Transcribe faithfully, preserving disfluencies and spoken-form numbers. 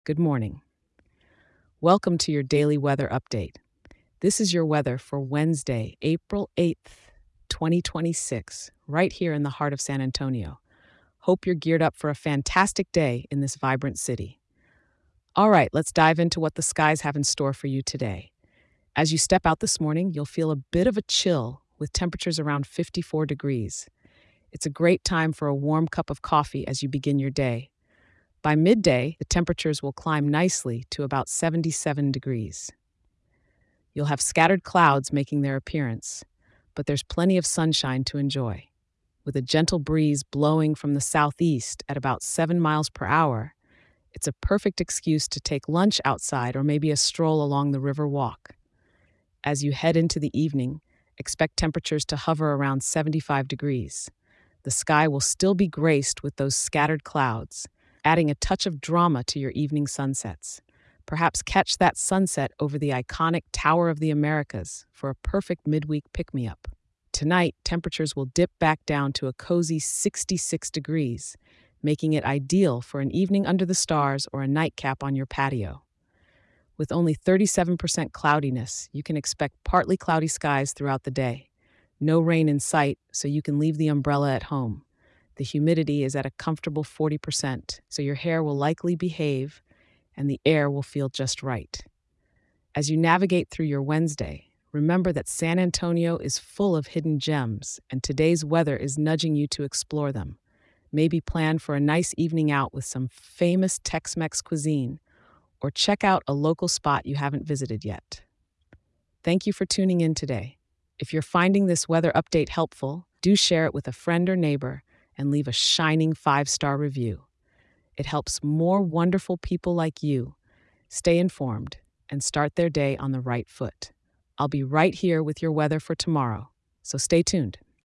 Good morning. Welcome to your daily weather update. This is your weather for Wednesday, April eighth, twenty twenty-six, right here in the heart of San Antonio. Hope you're geared up for a fantastic day in this vibrant city. All right, let's dive into what the skies have in store for you today. As you step out this morning, you'll feel a bit of a chill with temperatures around fifty-four degrees. It's a great time for a warm cup of coffee as you begin your day. By midday, the temperatures will climb nicely to about seventy-seven degrees. You'll have scattered clouds making their appearance, but there's plenty of sunshine to enjoy. With a gentle breeze blowing from the southeast at about seven miles per hour, it's a perfect excuse to take lunch outside or maybe a stroll along the river walk. As you head into the evening, expect temperatures to hover around seventy-five degrees. The sky will still be graced with those scattered clouds, adding a touch of drama to your evening sunsets. Perhaps catch that sunset over the iconic Tower of the Americas for a perfect midweek pick-me-up. Tonight, temperatures will dip back down to a cozy sixty-six degrees, making it ideal for an evening under the stars or a nightcap on your patio. With only thirty-seven percent cloudiness, you can expect partly cloudy skies throughout the day. No rain in sight, so you can leave the umbrella at home. The humidity is at a comfortable forty percent, so your hair will likely behave and the air will feel just right. As you navigate through your Wednesday, remember that San Antonio is full of hidden gems, and today's weather is nudging you to explore them. Maybe plan for a nice evening out with some famous Tex-Mex cuisine, or check out a local spot you haven't visited yet. Thank you for tuning in today. If you're finding this weather update helpful, do share it with a friend or neighbor and leave a shining five-star review. It helps more wonderful people like you stay informed and start their day on the right foot. I'll be right here with your weather for tomorrow, so stay tuned.